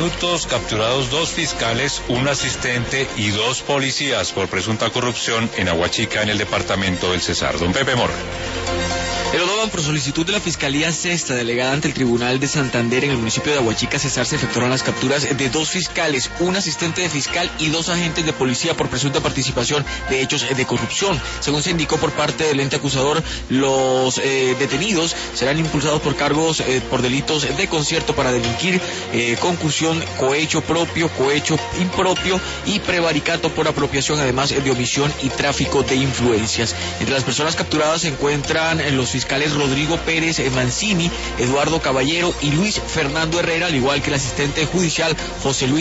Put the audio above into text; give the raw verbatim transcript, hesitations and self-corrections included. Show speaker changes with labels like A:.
A: minutos, capturados dos fiscales, un asistente y dos policías por presunta corrupción en Aguachica, en el departamento del Cesar. Don Pepe Mora.
B: El Odoban, por solicitud de la Fiscalía Sexta, delegada ante el Tribunal de Santander en el municipio de Aguachica, Cesar, se efectuaron las capturas de dos fiscales, un asistente de fiscal y dos agentes de policía por presunta participación de hechos de corrupción. Según se indicó por parte del ente acusador, los eh, detenidos serán impulsados por cargos eh, por delitos de concierto para delinquir, eh, concursión, cohecho propio, cohecho impropio y prevaricato por apropiación, además de omisión y tráfico de influencias. Entre las personas capturadas se encuentran los fiscales fiscales Rodrigo Pérez Mancini, Eduardo Caballero y Luis Fernando Herrera, al igual que el asistente judicial José Luis